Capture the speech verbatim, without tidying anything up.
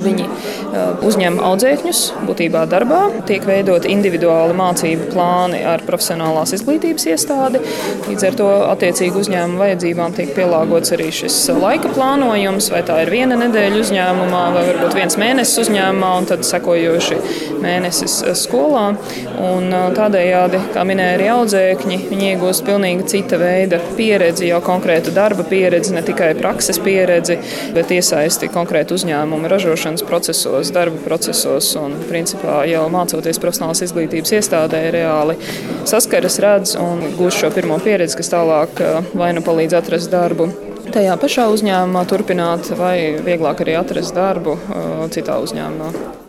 Viņi uzņem audzēkņus būtībā darbā, tiek veidot individuāli mācību plāni ar profesionālās izglītības iestādi. Līdz ar to attiecīgi uzņēmuma vajadzībām tiek pielāgots arī šis laika plānojums, vai tā ir viena nedēļa uzņēmumā, vai varbūt viens mēnesis uzņēmumā un tad sekojoši mēnesis skolā. Un tādējādi, kā minēja arī audzēkņi, viņi iegūst pilnīgi cita veida pieredzi, jau konkrētu darba pieredzi, ne tikai prakses pieredzi, bet iesaisti konkrētu uzņēmumu ražošanas procesos, darba procesos un, principā, jau mācoties profesionālās izglītības iestādē, reāli saskaras, redz un gūst šo pirmo pieredzi, kas tālāk vai nu palīdz atrast darbu tajā pašā uzņēmumā turpināt, vai vieglāk arī atrast darbu citā uzņēmumā.